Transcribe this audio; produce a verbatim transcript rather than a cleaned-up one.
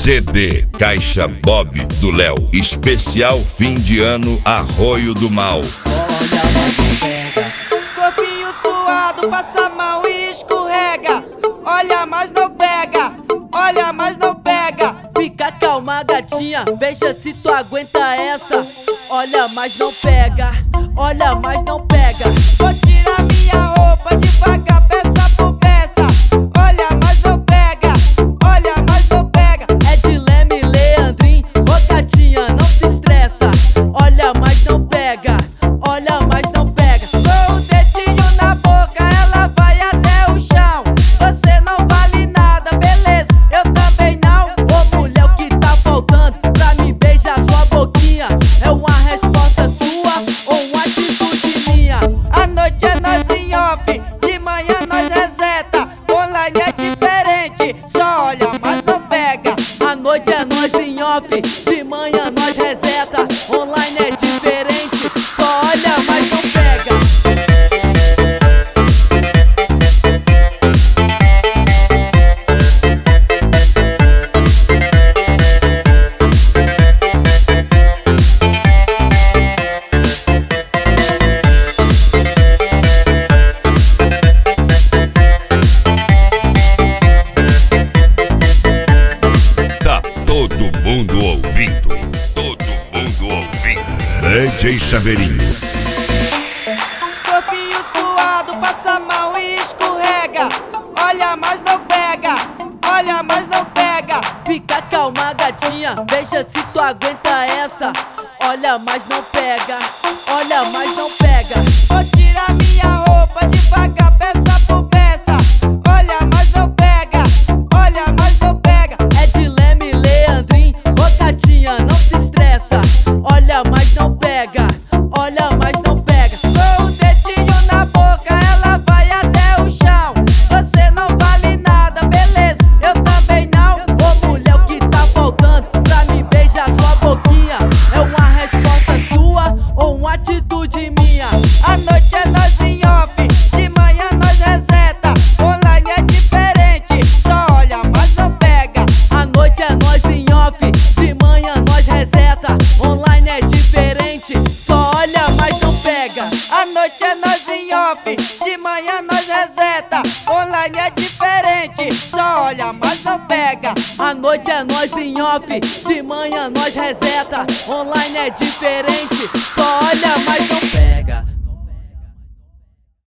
C D Caixa Bob do Léo, especial fim de ano Arroio do Mal. Olha, mas não pega. Corpinho suado, passa a mão e escorrega. Olha, mas não pega. Olha, mas não pega. Fica calma, gatinha, veja se tu aguenta essa. Olha, mas não pega. Olha, mas não pega. Vou tirar minha roupa devagar, peça por peça. Olha, mas não pega. Olha, mas não pega. É de Leme, Leandrinho. Ô gatinha, não se estressa. Olha, mas não pega. Olha, mas não pega. Com o dedinho na boca, ela vai até o chão. Você não vale nada, beleza? Eu também não. Ô mulher, o que tá faltando pra me beijar sua boquinha? É uma resposta sua ou uma atitude minha? A noite é nós em off, de manhã nós reseta. Online é diferente, só olha, mas não pega. A noite é nós em off, de manhã nós reseta. Online é diferente, só olha, mas não pega. Todo mundo ouvindo, todo mundo ouvindo. D J Chaveirinho. Corpinho suado, passa a mão e escorrega. Olha, mas não pega. Olha, mas não pega. Fica calma, gatinha, veja se tu aguenta essa. Olha, mas não pega. Olha, mas não pega. Vou tirar minha roupa devagar, peça por peça. Olha, mas não pega. Olha, mas não pega. É de Leme, Leandrinho. Ô gatinha, não se estressa. Olha, mas não pega. Olha, mas não pega. Com o dedinho na boca, ela vai até o chão. Você não vale nada, beleza? Eu também não. Ô mulher, o que tá faltando pra me beijar sua boquinha? É uma resposta sua ou uma atitude minha? A noite é nós em off, de manhã nós reseta. Online é diferente, só olha, mas não pega. A noite é nós em off, de manhã nós reseta. Online é diferente, só olha, mas não pega. A noite é nós em off, de manhã nós reseta. Online é diferente, só olha, mas não pega. A noite é nós em off, de manhã nós reseta. Online é diferente, só olha, mas não